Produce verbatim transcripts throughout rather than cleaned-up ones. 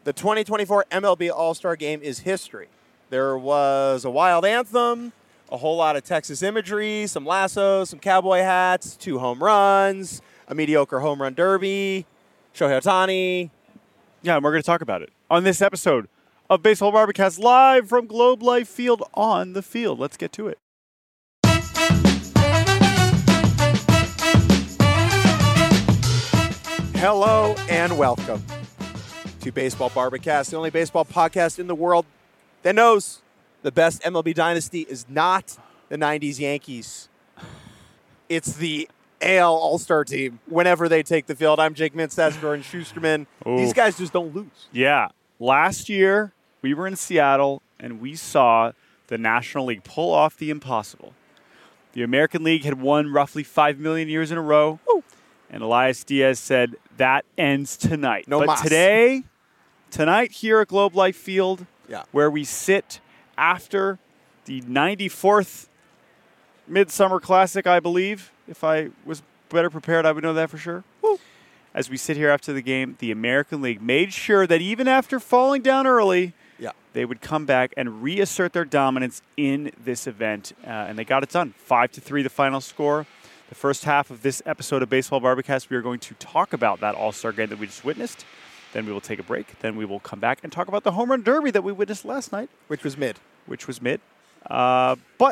The twenty twenty-four M L B All-Star Game is history. There was a wild anthem, a whole lot of Texas imagery, some lassos, some cowboy hats, two home runs, a mediocre home run derby, Shohei Ohtani. Yeah, and we're going to talk about it on this episode of Baseball Barbacast live from Globe Life Field on the field. Let's get to it. Hello and welcome to Baseball Barbacast, the only baseball podcast in the world that knows the best M L B dynasty is not the nineties Yankees. It's the A L All-Star team whenever they take the field. I'm Jake Mintz, that's Jordan Schusterman. Ooh. These guys just don't lose. Yeah. Last year, we were in Seattle, and we saw the National League pull off the impossible. The American League had won roughly five million years in a row, Ooh. and Elias Diaz said, that ends tonight. No but mas. today, tonight here at Globe Life Field, Yeah. where we sit after the ninety-fourth Midsummer Classic, I believe. If I was better prepared, I would know that for sure. Woo. As we sit here after the game, the American League made sure that even after falling down early, Yeah. they would come back and reassert their dominance in this event, uh, and they got it done. Five to three, the final score. The first half of this episode of Baseball Barbacast, we are going to talk about that All-Star game that we just witnessed. Then we will take a break. Then we will come back and talk about the home run derby that we witnessed last night, Which was mid. which was mid. Uh, but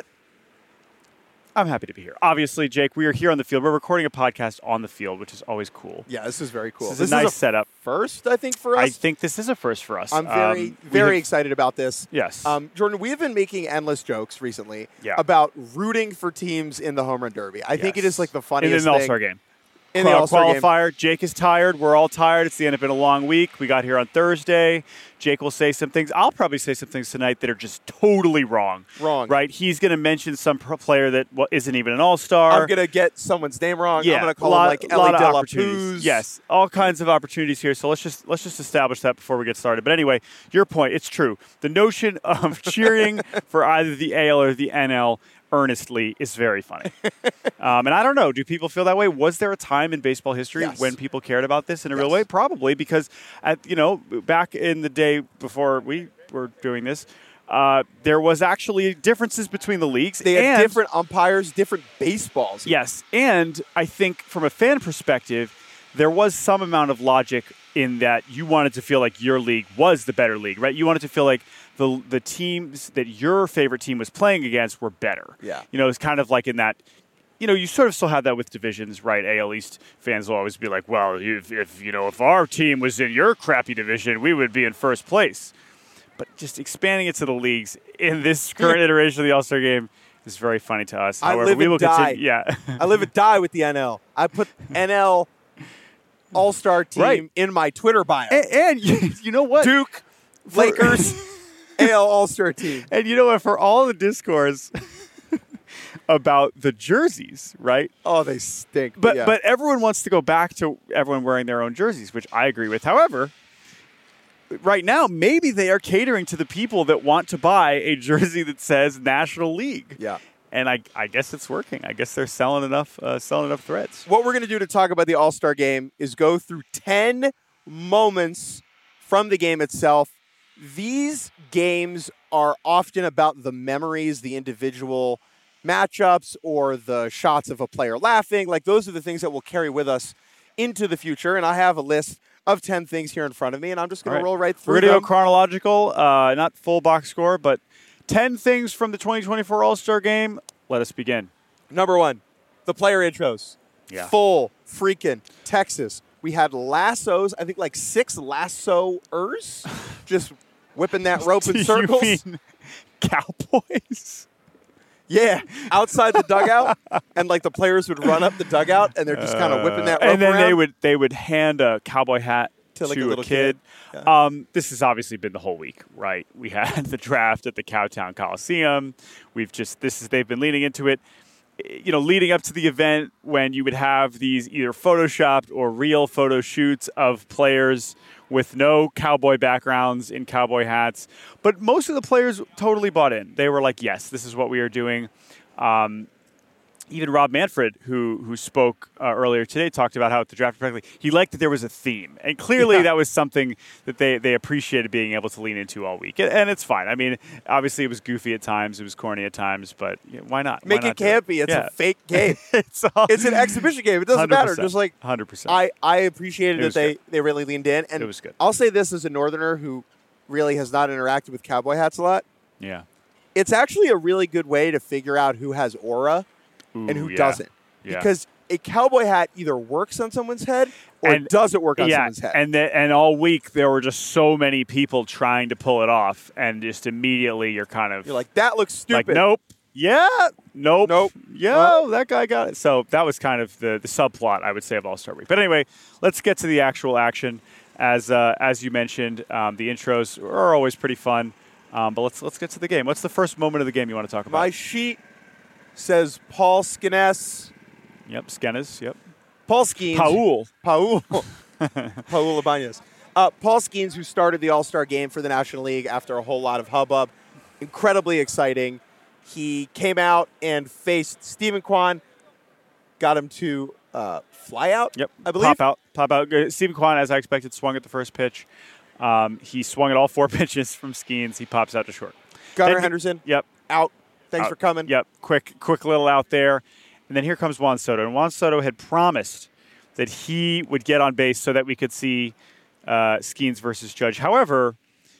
I'm happy to be here. Obviously, Jake, we are here on the field. We're recording a podcast on the field, which is always cool. Yeah, this is very cool. This is a nice a setup. First, I think, for us. I think this is a first for us. I'm very, Um, we very have- excited about this. Yes. Um, Jordan, we have been making endless jokes recently Yeah. about rooting for teams in the home run derby. I think it Yes. is like the in funniest an thing. All-Star game. In the Qual- All-Star game. qualifier. Jake is tired. We're all tired. It's the end of been a long week. We got here on Thursday. Jake will say some things. I'll probably say some things tonight that are just totally wrong. Wrong. Right? He's going to mention some pro player that well, isn't even an All-Star. I'm going to get someone's name wrong. yeah, I'm going to call lot, him like lot Ellie of De La opportunities. Puz. Yes, all kinds of opportunities here. So let's just let's just establish that before we get started. But anyway, your point, it's true. The notion of cheering for either the A L or the N L earnestly is very funny. um, and I don't know, do people feel that way? Was there a time in baseball history Yes. when people cared about this in a Yes. real way? Probably, because at you know back in the day before we were doing this, uh, there was actually differences between the leagues. They had and different umpires, different baseballs. Yes, and I think from a fan perspective, there was some amount of logic in that you wanted to feel like your league was the better league, right? You wanted to feel like the the teams that your favorite team was playing against were better. Yeah. You know, it's kind of like in that, you know, you sort of still have that with divisions, right? A L East fans will always be like, well, if, if you know, if our team was in your crappy division, we would be in first place. But just expanding it to the leagues in this current iteration of the All-Star game is very funny to us. I However, live we and will die. continue. Yeah. I live and die with the N L. I put N L All-Star team Right. in my Twitter bio. And, and you, you know what? Duke, Lakers, A L All-Star team. And you know what? For all the discourse about the jerseys, right? Oh, they stink. But yeah. but everyone wants to go back to everyone wearing their own jerseys, which I agree with. However, right now, maybe they are catering to the people that want to buy a jersey that says National League. Yeah. And I, I guess it's working. I guess they're selling enough uh, selling enough threads. What we're going to do to talk about the All-Star game is go through ten moments from the game itself. These games are often about the memories, the individual matchups, or the shots of a player laughing. Like, those are the things that will carry with us into the future. And I have a list of ten things here in front of me, and I'm just going All to right. roll right through We're going to them. go chronological, uh, not full box score, but ten things from the twenty twenty-four All-Star game. Let us begin. Number one, the player intros. Yeah. Full freaking Texas. We had lassos, I think like six lassoers, just whipping that rope in Do circles. you mean Cowboys? Yeah, outside the dugout, and like the players would run up the dugout, and they're just kind of whipping that rope Uh, and then around. they would they would hand a cowboy hat To, to, like, a a, little kid. kid. Um, this has obviously been the whole week, right? We had the draft at the Cowtown Coliseum. We've just this is they've been leading into it. You know, leading up to the event when you would have these either photoshopped or real photo shoots of players with no cowboy backgrounds in cowboy hats. But most of the players totally bought in. They were like, yes, this is what we are doing. Um, even Rob Manfred, who who spoke uh, earlier today, talked about how at the draft correctly, he liked that there was a theme, and clearly Yeah. that was something that they they appreciated being able to lean into all week, and, and it's fine. I mean, obviously it was goofy at times, it was corny at times, but you know, why not? Make why it not do it? campy. It's Yeah. a fake game. it's all, It's an exhibition game. It doesn't matter. Just like one hundred percent. I, I appreciated It that was they, good. they really leaned in. And It was good. I'll say this as a Northerner who really has not interacted with cowboy hats a lot. Yeah. It's actually a really good way to figure out who has aura and Ooh, who yeah. doesn't. Yeah. Because a cowboy hat either works on someone's head or And- it doesn't work on yeah, someone's head. and the, and all week there were just so many people trying to pull it off, and just immediately you're kind of You're like, that looks stupid. like, nope, yeah, nope, Nope. yeah, Well- that guy got it. So that was kind of the the subplot, I would say, of All Star Week. But anyway, let's get to the actual action. As uh, as you mentioned, um, the intros are always pretty fun. Um, but let's let's get to the game. What's the first moment of the game you want to talk about? My sheet says Paul Skenes. Yep, Skenes. Yep, Paul Skenes. Paul. Paul. Paul Ibanez. Uh, Paul Skenes, who started the All-Star game for the National League after a whole lot of hubbub. Incredibly exciting. He came out and faced Stephen Kwan, got him to uh, fly out, Yep, I believe. pop out, pop out. Uh, Stephen Kwan, as I expected, swung at the first pitch. Um, he swung at all four pitches from Skenes. He pops out to short. Gunnar Then- Henderson, Yep. out. Thanks out. for coming. Yep, quick, quick little out there. And then here comes Juan Soto. And Juan Soto had promised that he would get on base so that we could see uh, Skenes versus Judge. However,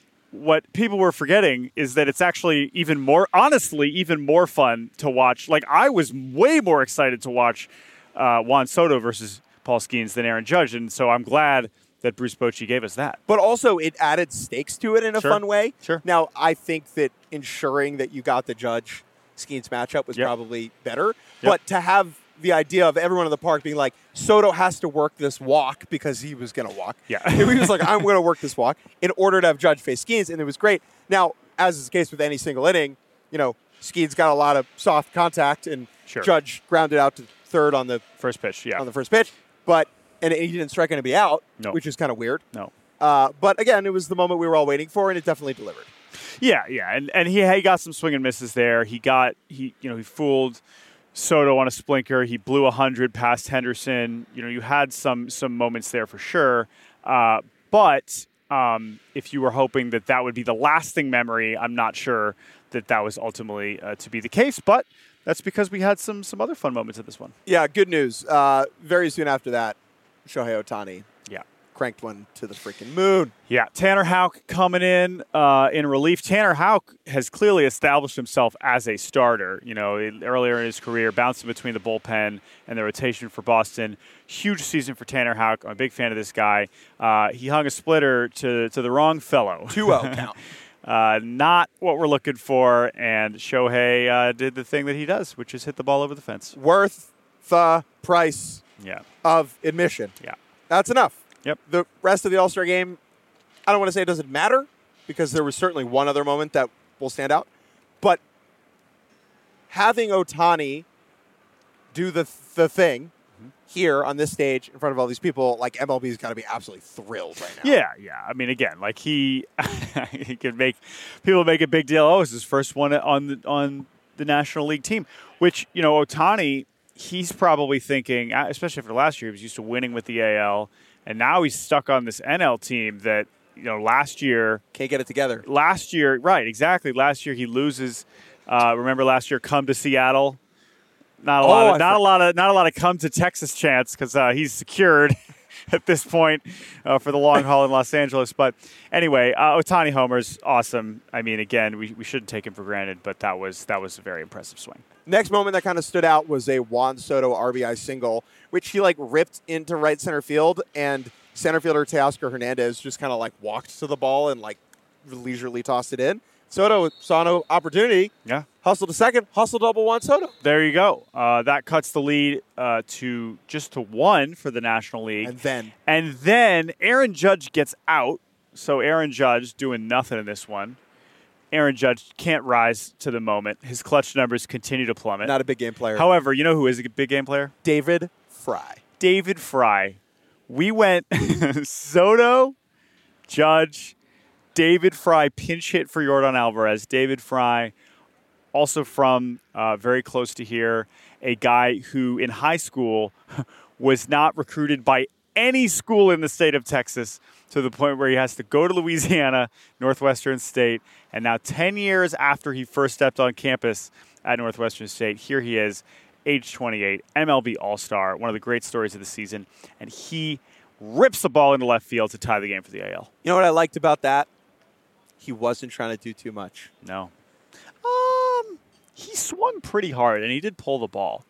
what people were forgetting is that it's actually even more, honestly, even more fun to watch. Like, I was way more excited to watch uh, Juan Soto versus Paul Skenes than Aaron Judge. And so I'm glad that Bruce Bochy gave us that. But also, it added stakes to it in a Sure. fun way. Sure. Now, I think that ensuring that you got the Judge Skenes matchup was Yep. probably better. Yep. But to have the idea of everyone in the park being like, Soto has to work this walk because he was going to walk. Yeah. he was like, I'm going to work this walk in order to have Judge face Skenes, and it was great. Now, as is the case with any single inning, you know, Skenes got a lot of soft contact, and Sure. Judge grounded out to third on the First pitch, yeah. on the first pitch, but and he didn't strike anybody out, No. which is kind of weird. no. Uh, but again, it was the moment we were all waiting for, and it definitely delivered. Yeah, yeah, and and he, he got some swing and misses there. He got he you know he fooled Soto on a splinker. He blew a hundred past Henderson. You know, you had some some moments there for sure. Uh, but um, if you were hoping that that would be the lasting memory, I'm not sure that that was ultimately uh, to be the case. But that's because we had some some other fun moments at this one. Yeah, good news. Uh, very soon after that, Shohei Ohtani Yeah. cranked one to the freaking moon. Yeah, Tanner Houck coming in uh, in relief. Tanner Houck has clearly established himself as a starter. You know, in- earlier in his career, bouncing between the bullpen and the rotation for Boston. Huge season for Tanner Houck. I'm a big fan of this guy. Uh, he hung a splitter to to the wrong fellow. two oh count. Uh, not what we're looking for, and Shohei uh, did the thing that he does, which is hit the ball over the fence. Worth the price Yeah, of admission. yeah, That's enough. yep. The rest of the All-Star game, I don't want to say it doesn't matter, because there was certainly one other moment that will stand out. But having Ohtani do the the thing here on this stage in front of all these people, like M L B's got to be absolutely thrilled right now. Yeah, yeah. I mean, again, like he, he could make people make a big deal. Oh, it's his first one on the on the National League team. Which, you know, Ohtani, he's probably thinking, especially after last year, he was used to winning with the A L, and now he's stuck on this N L team that, you know, last year, Can't get it together. last year, right, exactly. Last year he loses. Uh, remember last year, come to Seattle. Not a Oh, lot. Of, I not for- a lot of. Not a lot of come to Texas chance because uh, he's secured at this point uh, for the long haul in Los Angeles. But anyway, uh, Ohtani homers, awesome. I mean, again, we, we shouldn't take him for granted, but that was that was a very impressive swing. Next moment that kind of stood out was a Juan Soto R B I single, which he like ripped into right center field, and center fielder Teoscar Hernandez just kind of like walked to the ball and like leisurely tossed it in. Soto saw no opportunity, Yeah. hustled a second, hustle double Juan Soto. There you go. Uh, that cuts the lead uh, to just to one for the National League. And then And then Aaron Judge gets out. So Aaron Judge doing nothing in this one. Aaron Judge can't rise to the moment. His clutch numbers continue to plummet. not a big game player. However, you know who is a big game player? David Fry. David Fry. We went Soto, Judge, David Fry, pinch hit for Yordan Alvarez. David Fry also from uh, very close to here, a guy who in high school was not recruited by any school in the state of Texas, to the point where he has to go to Louisiana, Northwestern State, and now ten years after he first stepped on campus at Northwestern State, here he is, age twenty-eight, M L B All-Star, one of the great stories of the season, and he rips the ball into left field to tie the game for the A L. You know what I liked about that? He wasn't trying to do too much. No. Um, he swung pretty hard, and he did pull the ball.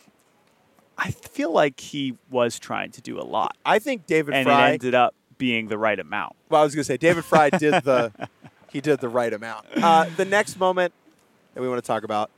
I feel like he was trying to do a lot. I think David and Fry it ended up being the right amount. Well, I was going to say David Fry did the he did the right amount. Uh, the next moment that we want to talk about.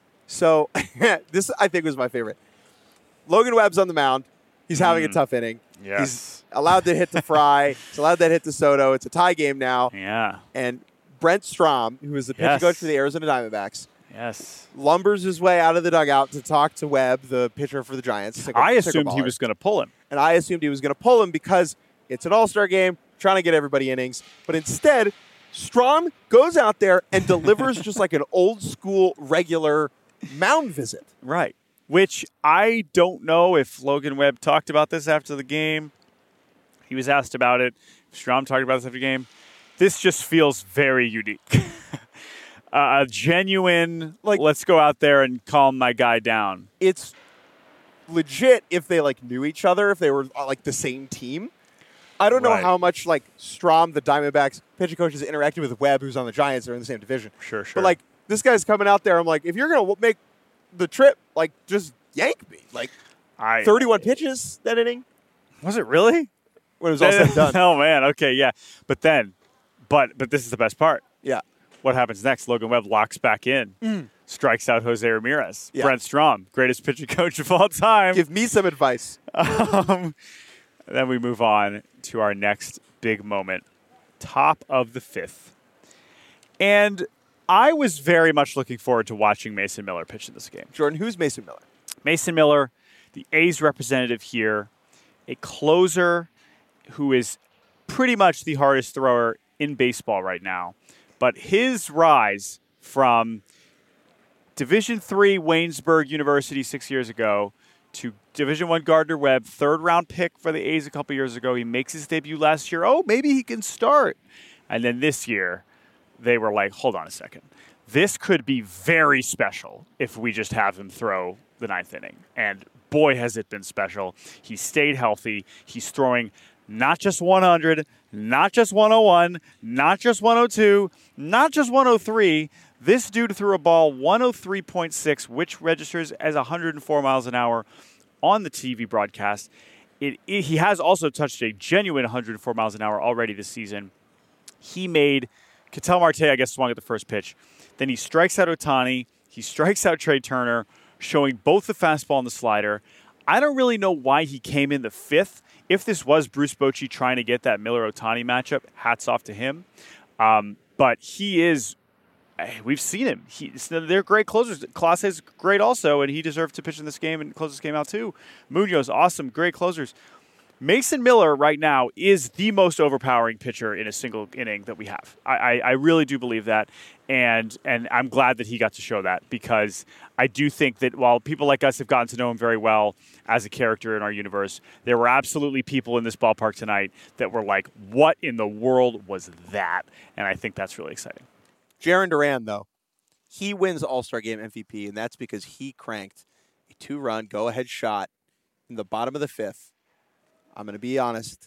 So this I think was my favorite. Logan Webb's on the mound. He's having Mm. a tough inning. Yes. He's allowed to hit to Fry. He's allowed that hit to Soto. It's a tie game now. Yeah. And Brent Strom, who is the pitching Yes. coach for the Arizona Diamondbacks, Yes. lumbers his way out of the dugout to talk to Webb, the pitcher for the Giants. Sickle, I assumed he sickleballer. was going to pull him. And I assumed he was going to pull him because it's an all-star game, trying to get everybody innings. But instead, Strom goes out there and delivers just like an old-school, regular mound visit. Right. Which I don't know if Logan Webb talked about this after the game. He was asked about it. Strom talked about this after the game. This just feels very unique. uh, a genuine, like, let's go out there and calm my guy down. It's legit if they, like, knew each other, if they were, uh, like, the same team. I don't know Right. how much, like, Strom, the Diamondbacks pitching coach, has interacted with Webb, who's on the Giants. They're in the same division. Sure, sure. But, like, this guy's coming out there. I'm like, if you're going to make the trip, like, just yank me. Like, I, thirty-one pitches that inning Was it really? when it was all said and done. Oh, man. Okay, yeah. But then, but but this is the best part. Yeah. What happens next? Logan Webb locks back in, strikes out Jose Ramirez. Yeah. Brent Strom, greatest pitching coach of all time. Give me some advice. Um, then we move on to our next big moment, top of the fifth. And I was very much looking forward to watching Mason Miller pitch in this game. Jordan, who's Mason Miller? Mason Miller, the A's representative here, a closer who is pretty much the hardest thrower in baseball right now. But his rise from Division three Waynesburg University six years ago to Division one Gardner Webb, third round pick for the A's a couple years ago. He makes his debut last year. Oh, maybe he can start. And then this year, they were like, hold on a second. This could be very special if we just have him throw the ninth inning. And boy, has it been special. He stayed healthy. He's throwing not just one hundred, not just one oh one, not just one oh two, not just one oh three. This dude threw a ball one oh three point six, which registers as one hundred four miles an hour on the T V broadcast. It, it, he has also touched a genuine one hundred four miles an hour already this season. He made Ketel Marte, I guess, swung at the first pitch. Then he strikes out Ohtani. He strikes out Trey Turner, showing both the fastball and the slider. I don't really know why he came in the fifth. If this was Bruce Bochy trying to get that Miller-Ohtani matchup, hats off to him. Um, but he is, we've seen him. He, they're great closers. Clase is great also, and he deserved to pitch in this game and close this game out too. Munoz, awesome, great closers. Mason Miller right now is the most overpowering pitcher in a single inning that we have. I, I, I really do believe that, and and I'm glad that he got to show that, because I do think that while people like us have gotten to know him very well as a character in our universe, there were absolutely people in this ballpark tonight that were like, what in the world was that? And I think that's really exciting. Jarren Duran, though, he wins All-Star Game M V P, and that's because he cranked a two-run go-ahead shot in the bottom of the fifth. I'm going to be honest.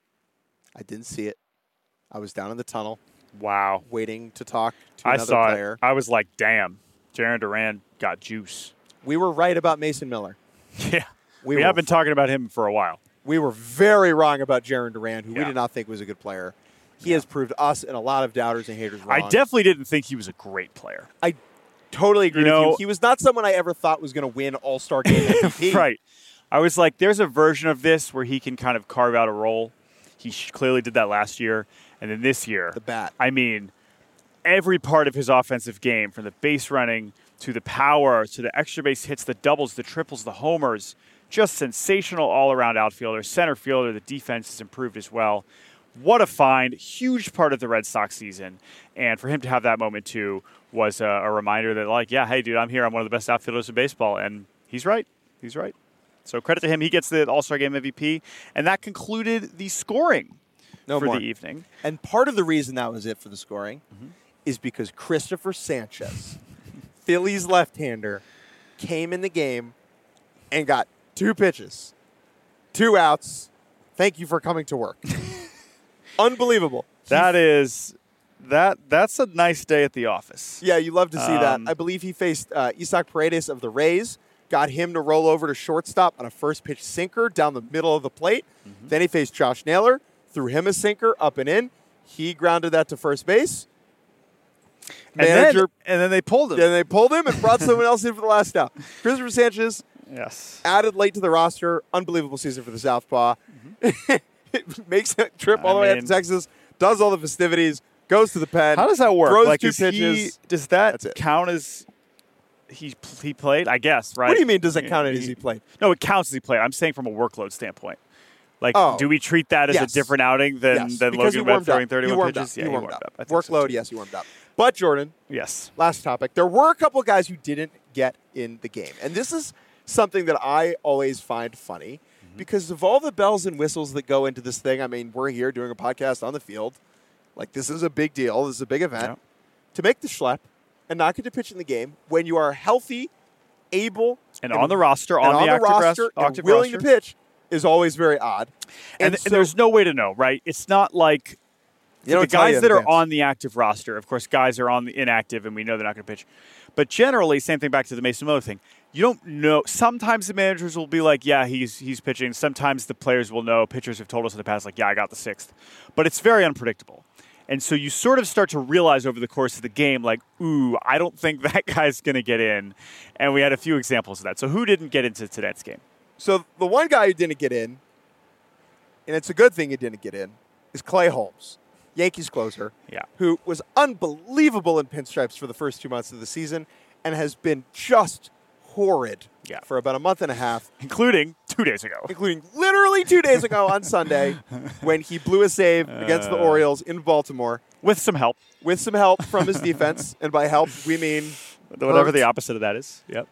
I didn't see it. I was down in the tunnel. Wow. Waiting to talk to I another saw player. it. I was like, damn, Jarren Duran got juice. We were right about Mason Miller. Yeah. We, We were, have been talking about him for a while. we were very wrong about Jarren Duran, who we Yeah. did not think was a good player. He has proved us and a lot of doubters and haters wrong. I definitely didn't think he was a great player. I totally agree You with know- you. He was not someone I ever thought was going to win All-Star Game M V P. Right. I was like, there's a version of this where he can kind of carve out a role. He sh- clearly did that last year. And then this year, The bat. I mean, every part of his offensive game, from the base running to the power to the extra base hits, the doubles, the triples, the homers, just sensational all-around outfielder. Center fielder, the defense has improved as well. what a find. Huge part of the Red Sox season. And for him to have that moment, too, was a, a reminder that, like, yeah, hey, dude, I'm here. I'm one of the best outfielders in baseball. And he's right. He's right. So credit to him. He gets the All-Star Game M V P. And that concluded the scoring no for more. the evening. And part of the reason that was it for the scoring mm-hmm. is because Christopher Sanchez, Phillies left-hander, came in the game and got two pitches, two outs. Thank you for coming to work. Unbelievable. That is that. That's a nice day at the office. Yeah, you love to see Um, that. I believe he faced uh, Isaac Paredes of the Rays, got him to roll over to shortstop on a first pitch sinker down the middle of the plate. Mm-hmm. Then he faced Josh Naylor, threw him a sinker up and in. He grounded that to first base. And Manager, then, and then they pulled him. Then they pulled him and brought someone else in for the last out. Christopher Sanchez, yes, added late to the roster. Unbelievable season for the Southpaw. Mm-hmm. Makes a trip all I the way mean, up to Texas, does all the festivities, goes to the pen. How does that work? Throws like, two is pitches. He, does that That's it. count as he he played? I guess, right? What do you mean? Does it count he, as he played? No, it counts as he played. I'm saying from a workload standpoint. Like, Oh. do we treat that as Yes. a different outing than, Yes, than because he Logan Webb warmed throwing up. thirty-one he warmed pitches? Up. Yeah, he he warmed warmed up. up. I think so, Workload, too. yes, he warmed up. But Jordan, Yes. last topic. There were a couple guys who didn't get in the game, and this is something that I always find funny mm-hmm. because of all the bells and whistles that go into this thing. I mean, we're here doing a podcast on the field. Like, this is a big deal. This is a big event. Yeah. To make the schlep and not get to pitch in the game when you are healthy, able, And, on the roster, and on, on the, the active roster, ros- and active willing roster. to pitch is always very odd. And, And, and so, there's no way to know, right? It's not like you don't the tell you guys in that are advance. on the active roster. Of course, guys are on the inactive, and we know they're not going to pitch. But generally, same thing back to the Mason Miller thing. You don't know. Sometimes the managers will be like, yeah, he's he's pitching. Sometimes the players will know. Pitchers have told us in the past, like, yeah, I got the sixth. But it's very unpredictable. And so you sort of start to realize over the course of the game, like, ooh, I don't think that guy's going to get in. And we had a few examples of that. So who didn't get into tonight's game? So the one guy who didn't get in, and it's a good thing he didn't get in, is Clay Holmes, Yankees closer, Yeah. who was unbelievable in pinstripes for the first two months of the season and has been just horrid Yeah. for about a month and a half, Including two days ago. including literally two days ago on Sunday when he blew a save against the Uh. Orioles in Baltimore With some help. with some help from his defense. And by help, we mean Whatever hurt. the opposite of that is. Yep.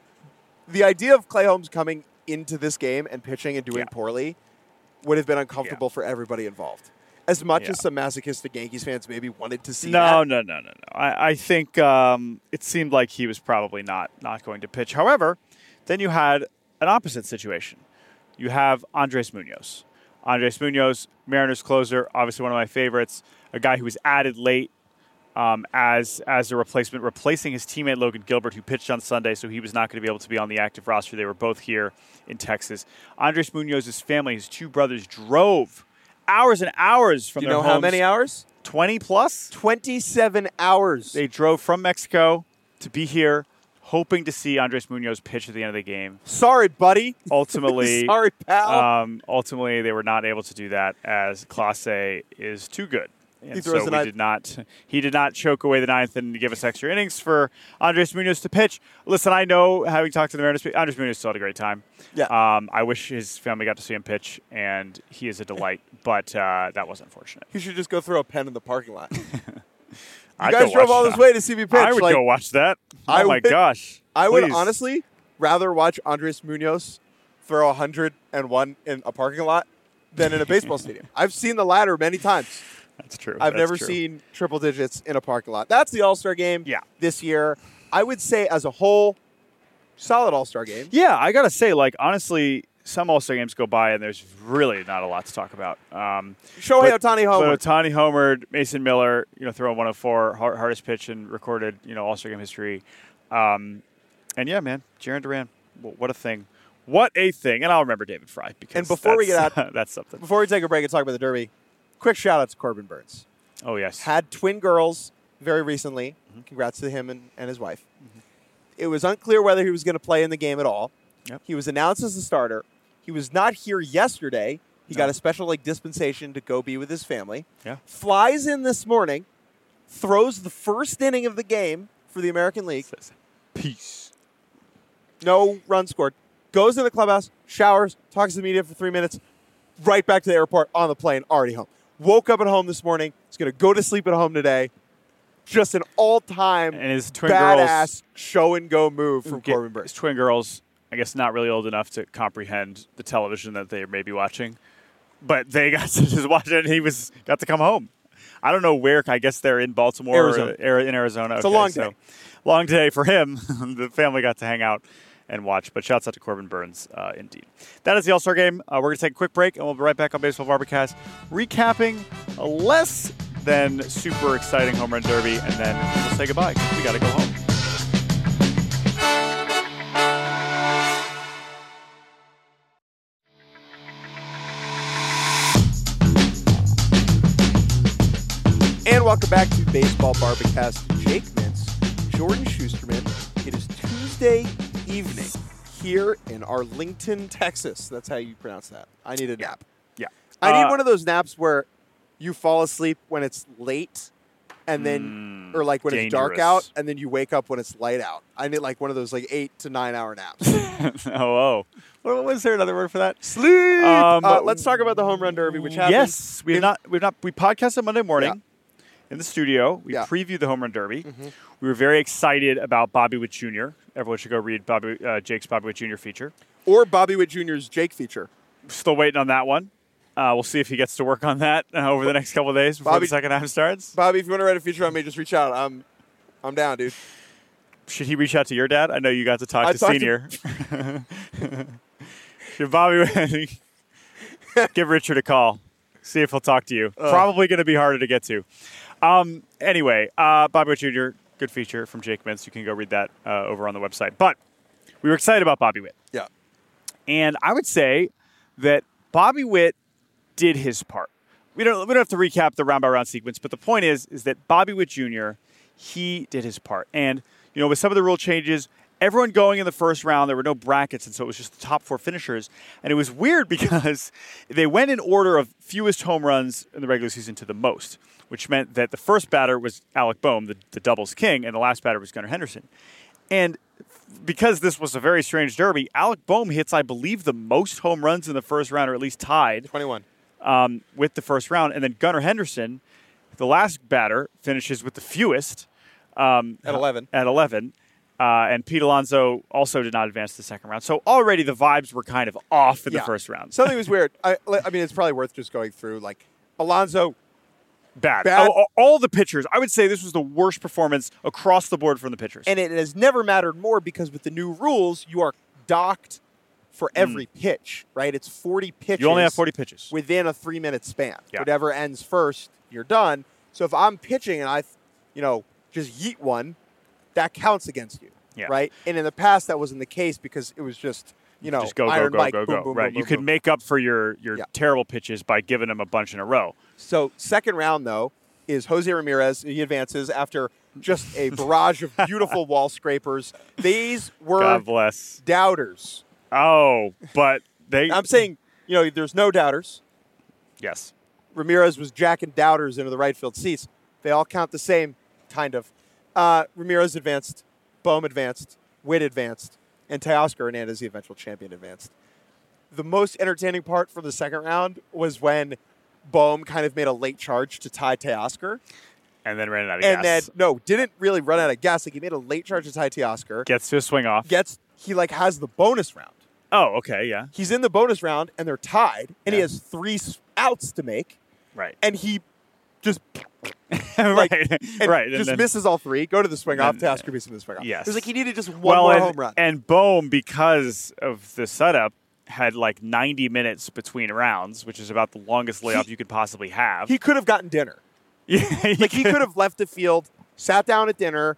The idea of Clay Holmes coming into this game and pitching and doing Yeah. poorly would have been uncomfortable for everybody involved. As much Yeah. as some masochistic Yankees fans maybe wanted to see No, that. no, no, no, no. I, I think um, it seemed like he was probably not not going to pitch. However, then you had an opposite situation. You have Andres Munoz. Andres Munoz, Mariners closer, obviously one of my favorites, a guy who was added late um, as as a replacement, replacing his teammate Logan Gilbert, who pitched on Sunday, so he was not going to be able to be on the active roster. They were both here in Texas. Andres Munoz's family, his two brothers, drove hours and hours from Do you their know how homes. many hours? twenty plus? twenty-seven hours. They drove from Mexico to be here, hoping to see Andres Munoz pitch at the end of the game. Sorry, buddy. Ultimately, Sorry, pal. um, ultimately they were not able to do that as Clase is too good. And He throws so the we ninth. did not. He did not choke away the ninth and give us extra innings for Andres Munoz to pitch. Listen, I know, having talked to the Mariners, Andres Munoz still had a great time. Yeah. Um, I wish his family got to see him pitch, and he is a delight. But uh, that was unfortunate. You should just go throw a pen in the parking lot. You I'd guys go drove watch all this that. way to see me pitch. I would like, go watch that. Oh I my would- gosh! I would Please. honestly rather watch Andres Munoz throw one hundred one in a parking lot than in a baseball stadium. I've seen the latter many times. That's true. I've That's never true. seen triple digits in a parking lot. That's the All-Star game Yeah. this year. I would say as a whole, solid All-Star game. Yeah, I gotta say, like honestly, some All-Star games go by and there's really not a lot to talk about. Um, Shohei but- Ohtani homer. But Ohtani homered, Mason Miller, you know, throwing one oh four, hard, hardest pitch in recorded, you know, All-Star game history. Um, and yeah, man, Jarren Duran, wh- what a thing. What a thing. And I'll remember David Fry because And before we that's- get out- that's something. Before we take a break and talk about the Derby, quick shout-out to Corbin Burns. Oh, yes. Had twin girls very recently. Mm-hmm. Congrats to him and, and his wife. Mm-hmm. It was unclear whether he was going to play in the game at all. Yep. He was announced as a starter. He was not here yesterday. He No. got a special like dispensation to go be with his family. Yeah. Flies in this morning, throws the first inning of the game for the American League. Says, peace. No run scored. Goes to the clubhouse, showers, talks to the media for three minutes, right back to the airport on the plane, already home. woke up at home this morning. He's going to go to sleep at home today. Just an all-time And his twin badass girls, show and go move from get- Corbin Burns. his twin girls, I guess not really old enough to comprehend the television that they may be watching, but they got to just watch it and he was got to come home. I don't know where. I guess they're in Baltimore Arizona. or in Arizona. It's okay, a long so day. Long day for him. The family got to hang out and watch. But shouts out to Corbin Burns, uh, indeed. That is the All-Star Game. Uh, we're going to take a quick break, and we'll be right back on Baseball Barbecast, recapping a less than super exciting home run derby, and then we'll say goodbye because we got to go home. And welcome back to Baseball Barbecast. Jake Mintz, Jordan Schusterman. It is Tuesday evening here in Arlington, Texas. That's how you pronounce that. I need a nap. Yeah. I need Uh, one of those naps where you fall asleep when it's late and then, Mm, or like when it's dark dangerous. out and then you wake up when it's light out. I need like one of those like eight to nine hour naps. oh, oh. What, was there another word for that? Sleep. Um, uh, let's talk about the home run derby, which happened. Yes, we have in- not. We've not. We podcasted Monday morning in the studio. We Yeah. previewed the home run derby. Mhm. We were very excited about Bobby Witt Junior Everyone should go read Bobby uh, Jake's Bobby Witt Junior feature. Or Bobby Witt Junior's Jake feature. Still waiting on that one. Uh, we'll see if he gets to work on that uh, over the next couple of days before Bobby- the second half starts. Bobby, if you want to write a feature on me, just reach out. I'm, I'm down, dude. Should he reach out to your dad? I know you got to talk I to talked to- Senior. Should Bobby give Richard a call? See if he'll talk to you. Uh. Probably going to be harder to get to. Um, anyway, uh, Bobby Witt Junior, good feature from Jake Mintz. You can go read that uh, over on the website. But we were excited about Bobby Witt. Yeah. And I would say that Bobby Witt did his part. We don't we don't have to recap the round by round sequence, but the point is is that Bobby Witt Junior, he did his part. And you know, with some of the rule changes, everyone going in the first round, there were no brackets, and so it was just the top four finishers. And it was weird because they went in order of fewest home runs in the regular season to the most, which meant that the first batter was Alec Boehm, the, the doubles king, and the last batter was Gunnar Henderson. And because this was a very strange derby, Alec Boehm hits, I believe, the most home runs in the first round, or at least tied twenty-one. um, with the first round. And then Gunnar Henderson, the last batter, finishes with the fewest. Um, At eleven. At eleven. Uh, and Pete Alonso also did not advance to the second round. So already the vibes were kind of off in Yeah. the first round. Something was weird. I, I mean, it's probably worth just going through. Like, Alonso, Bad. Bad. Oh, all the pitchers. I would say this was the worst performance across the board from the pitchers. and it has never mattered more because with the new rules, you are docked for every pitch, right? It's forty pitches. Mm. you only have forty pitches. within a three-minute span. Yeah. Whatever ends first, you're done. So if I'm pitching and I, you know, just yeet one, that counts against you, Yeah. right? And in the past, that wasn't the case because it was just, you know, Just go, go, Iron go, Mike, go, boom, go. boom, right. boom, you boom, could boom. make up for your, your Yeah. terrible pitches by giving them a bunch in a row. So second round, though, is Jose Ramirez. He advances after just a barrage of beautiful wall scrapers. These were God bless. doubters. Oh, but they. I'm saying, you know, there's no doubters. yes. Ramirez was jacking doubters into the right field seats. They all count the same, kind of. Uh, Ramirez advanced, Boehm advanced, Witt advanced, and Teoscar Hernandez, the eventual champion, advanced. The most entertaining part from the second round was when Boehm kind of made a late charge to tie Teoscar. And then ran out of And then, gas. no, didn't really run out of gas. Like, he made a late charge to tie Teoscar. Gets to a swing off. Gets, he, like, has the bonus round. Oh, okay, yeah. He's in the bonus round, and they're tied, and he Yeah. has three s- outs to make, Right. and he just right. and right. just then, misses all three. Go to the swing off. then- Teoscar misses the swing off. Yes. It was like he needed just one well, more and, home run. and Boehm, because of the setup, had like ninety minutes between rounds, which is about the longest layoff He- you could possibly have. He could have gotten dinner. yeah, Like he could have left the field, sat down at dinner,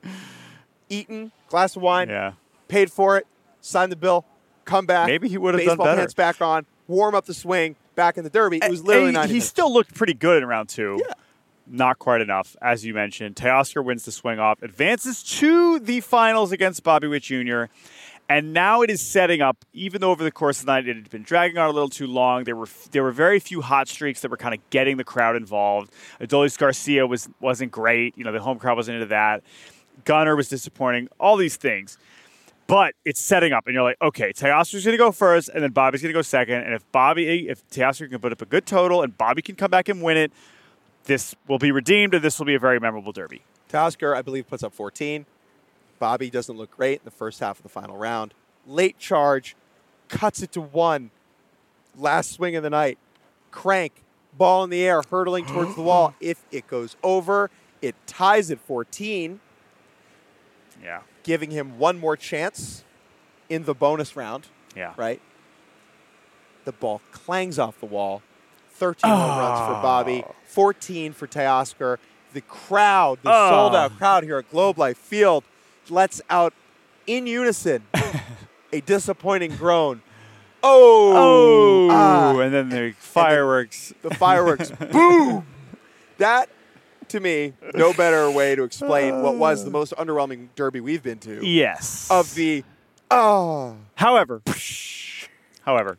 eaten, glass of wine, Yeah. paid for it, signed the bill, come back. Maybe he would have done baseball better. pants back on, warm up the swing, back in the derby. It was And- literally and ninety He minutes. still looked pretty good in round two. Yeah. Not quite enough, as you mentioned. Teoscar wins the swing off, advances to the finals against Bobby Witt Junior And now it is setting up, even though over the course of the night it had been dragging on a little too long. There were there were very few hot streaks that were kind of getting the crowd involved. Adolis Garcia was, wasn't great. You know, the home crowd wasn't into that. Gunnar was disappointing. All these things. But it's setting up, and you're like, okay, Teoscar's going to go first, and then Bobby's going to go second. And if Bobby, if Teoscar can put up a good total, and Bobby can come back and win it, this will be redeemed, and this will be a very memorable Derby. Teoscar, I believe, puts up fourteen. Bobby doesn't look great in the first half of the final round. Late charge, cuts it to one. Last swing of the night. Crank, ball in the air, hurtling towards the wall. If it goes over, it ties at fourteen. Yeah. Giving him one more chance in the bonus round. Yeah. Right? The ball clangs off the wall. thirteen oh. home runs for Bobby. fourteen for Teoscar. The crowd, the oh. sold-out crowd here at Globe Life Field lets out in unison a disappointing groan. Oh! Oh! Ah. And then the fireworks. The, the fireworks. Boom! That, to me, no better way to explain what was the most underwhelming Derby we've been to. Yes. Of the, oh. However, however,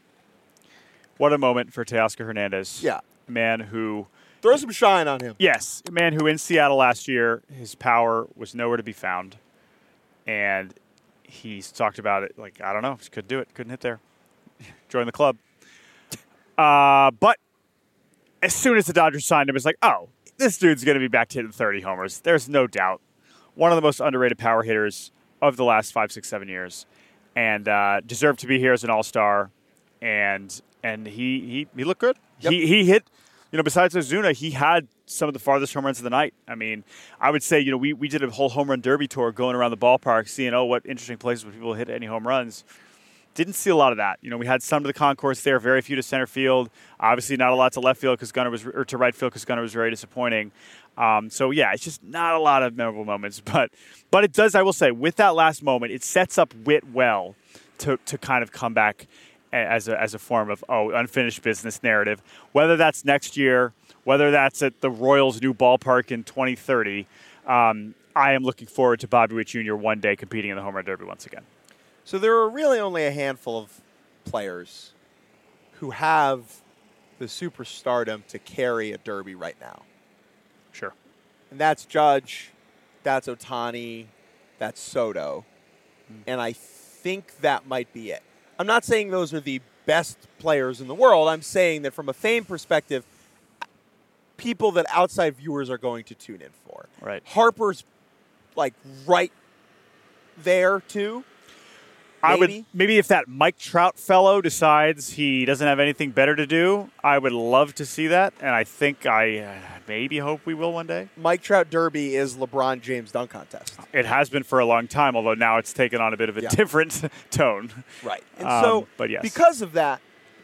what a moment for Teoscar Hernandez. Yeah. A man who... Throw some shine on him. Yes. A man who in Seattle last year, his power was nowhere to be found. And he's talked about it like, I don't know, just couldn't do it. Couldn't hit there. Join the club. Uh, but as soon as the Dodgers signed him, it's like, oh, this dude's going to be back to hitting thirty homers. There's no doubt. One of the most underrated power hitters of the last five, six, seven years. And uh, deserved to be here as an all-star. And and he he, he looked good. Yep. He he hit, you know, besides Ozuna, he had some of the farthest home runs of the night. I mean, I would say, you know, we, we did a whole home run derby tour going around the ballpark, seeing, oh, what interesting places where people hit any home runs. Didn't see a lot of that. You know, we had some to the concourse there, very few to center field. Obviously, not a lot to left field because Gunnar was, or to right field because Gunnar was very disappointing. Um, so yeah, it's just not a lot of memorable moments. But but it does, I will say, with that last moment, it sets up Witt well to to kind of come back as a as a form of oh unfinished business narrative. Whether that's next year, whether that's at the Royals' new ballpark in twenty thirty, um, I am looking forward to Bobby Witt Junior one day competing in the Home Run Derby once again. So there are really only a handful of players who have the superstardom to carry a Derby right now. Sure. And that's Judge, that's Ohtani, that's Soto. Mm. And I think that might be it. I'm not saying those are the best players in the world. I'm saying that from a fame perspective, people that outside viewers are going to tune in for. Right. Harper's like right there too. I maybe? would maybe if that Mike Trout fellow decides he doesn't have anything better to do, I would love to see that, and I think I uh, maybe hope we will one day. Mike Trout Derby is LeBron James dunk contest. It has been for a long time, although now it's taken on a bit of a yeah. different tone. Right, and um, so but yes. because of that,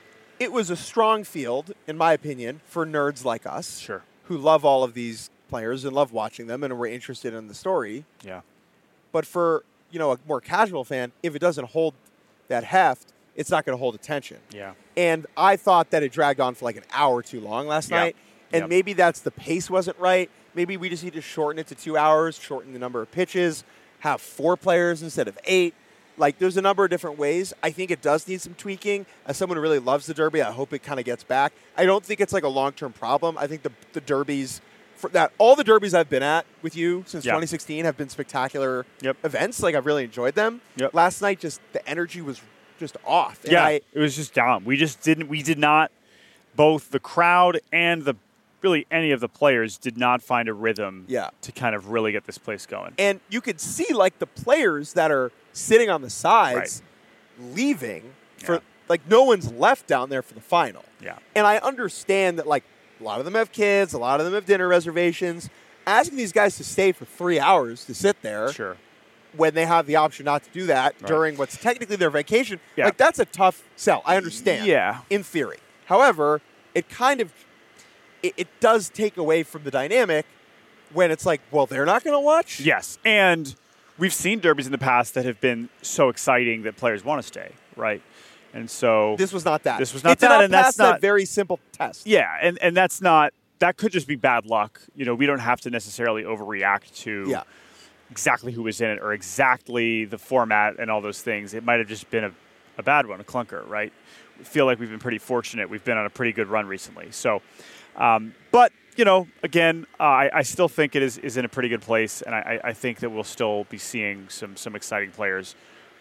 it was a strong field, in my opinion, for nerds like us, sure, who love all of these players and love watching them and were interested in the story. Yeah, but for you know, a more casual fan, if it doesn't hold that heft, it's not going to hold attention. Yeah. And I thought that it dragged on for like an hour too long last yep. night. And yep. maybe that's the pace wasn't right. Maybe we just need to shorten it to two hours, shorten the number of pitches, have four players instead of eight. Like, there's a number of different ways. I think it does need some tweaking. As someone who really loves the Derby, I hope it kind of gets back. I don't think it's like a long-term problem. I think the the Derbies... For that all the derbies I've been at with you since yep. twenty sixteen have been spectacular yep. events. Like, I've really enjoyed them. Yep. Last night, just the energy was just off. And yeah, I, it was just down. We just didn't. We did not. Both the crowd and the really any of the players did not find a rhythm. Yeah. To kind of really get this place going. And you could see like the players that are sitting on the sides right. leaving for yeah. like no one's left down there for the final. Yeah. And I understand that like. A lot of them have kids. A lot of them have dinner reservations. Asking these guys to stay for three hours to sit there sure. when they have the option not to do that right. during what's technically their vacation, yeah. like that's a tough sell. I understand. Yeah. In theory. However, it kind of it, it does take away from the dynamic when it's like, well, they're not going to watch? Yes. And we've seen derbies in the past that have been so exciting that players want to stay, right? And so this was not that. This was not it did that, not and pass that's not that very simple test. Yeah, and, and that's not that could just be bad luck. You know, we don't have to necessarily overreact to yeah. exactly who was in it or exactly the format and all those things. It might have just been a, a bad one, a clunker, right? We feel like we've been pretty fortunate. We've been on a pretty good run recently. So, um, but you know, again, uh, I, I still think it is, is in a pretty good place, and I, I think that we'll still be seeing some some exciting players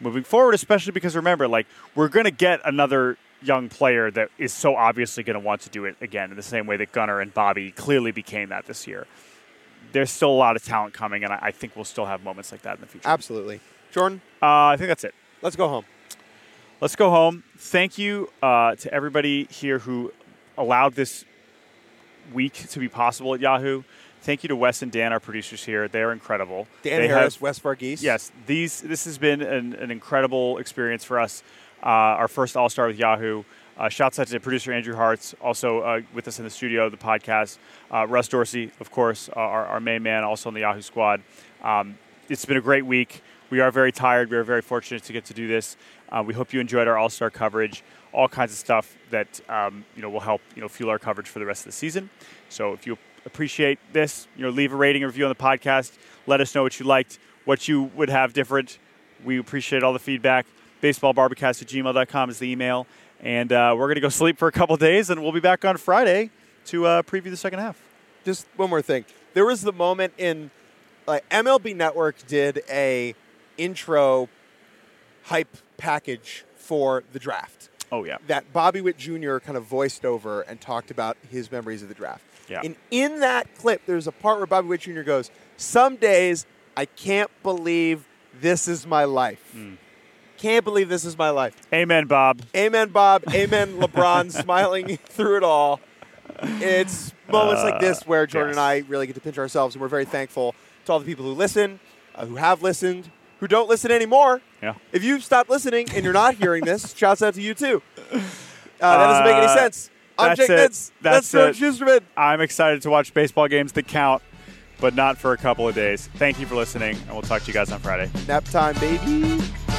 moving forward, especially because remember, like we're going to get another young player that is so obviously going to want to do it again in the same way that Gunnar and Bobby clearly became that this year. There's still a lot of talent coming, and I, I think we'll still have moments like that in the future. Absolutely. Jordan? Uh, I think that's it. Let's go home. Let's go home. Thank you uh, to everybody here who allowed this week to be possible at Yahoo. Thank you to Wes and Dan, our producers here. They're incredible. Dan they Harris, have, Wes Varghese. Yes, these. This has been an, an incredible experience for us. Uh, our first All-Star with Yahoo. Uh, shouts out to producer Andrew Hartz, also uh, with us in the studio, the podcast. Uh, Russ Dorsey, of course, uh, our, our main man, also on the Yahoo squad. Um, it's been a great week. We are very tired. We are very fortunate to get to do this. Uh, we hope you enjoyed our All-Star coverage. All kinds of stuff that um, you know will help you know fuel our coverage for the rest of the season. So if you appreciate this, you know, leave a rating or review on the podcast. Let us know what you liked, what you would have different. We appreciate all the feedback. baseballbarbacast at gmail dot com is the email. And uh, we're going to go sleep for a couple days, and we'll be back on Friday to uh, preview the second half. Just one more thing. There was the moment in like M L B Network did a intro hype package for the draft. Oh, yeah. That Bobby Witt Junior kind of voiced over and talked about his memories of the draft. Yeah. And in that clip, there's a part where Bobby Witt Junior goes, "Some days I can't believe this is my life. Mm. Can't believe this is my life." Amen, Bob. Amen, Bob. Amen, LeBron, smiling through it all. It's moments uh, like this where Jordan yes. and I really get to pinch ourselves, and we're very thankful to all the people who listen, uh, who have listened, who don't listen anymore. Yeah. If you've stopped listening and you're not hearing this, shouts out to you too. Uh, that doesn't make any sense. I'm That's Jake it. Nitz. That's, That's Jordan Schusterman. I'm excited to watch baseball games that count, but not for a couple of days. Thank you for listening, and we'll talk to you guys on Friday. Nap time, baby.